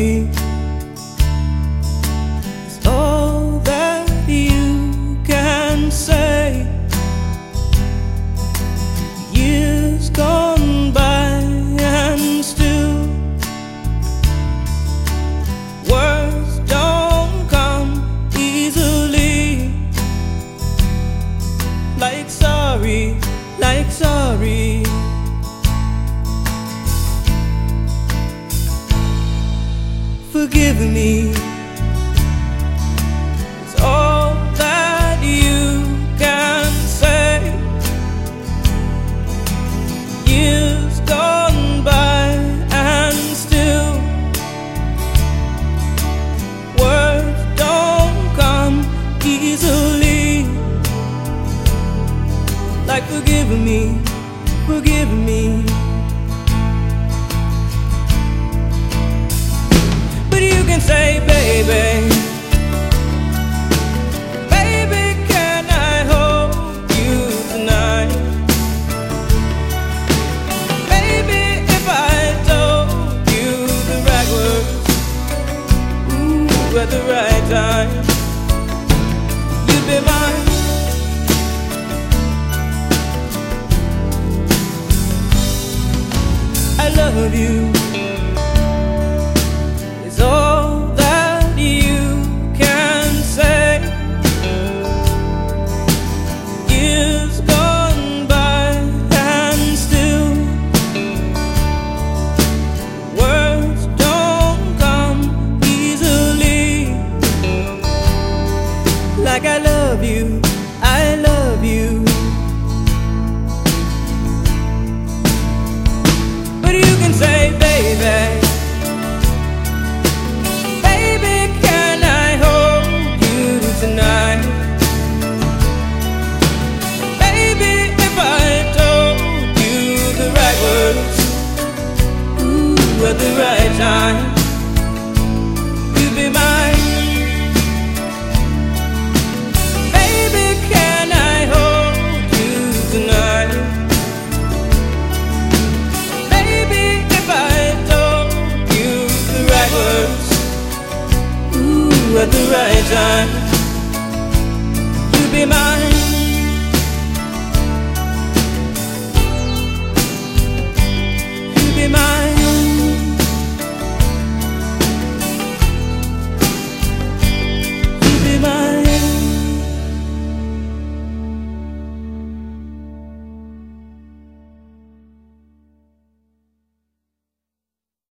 me is all that you can say. Years gone by and still words don't come easily. Like sorry, like sorry. Forgive me is all that you can say. Years gone by and still words don't come easily. Like forgive me, forgive me. But you can say, baby, baby, can I hold you tonight? Baby, if I told you the right words, ooh, at the right time, you'd be mine. I love you is all that you can say. Years gone by and still words don't come easily. Like I love you, I love you. But you can say, baby, baby, can I hold you tonight? Baby, if I told you the right words, ooh, at the right time, you'd be mine. Baby, can I hold you tonight? At the right time, you'll be mine. You'll be mine.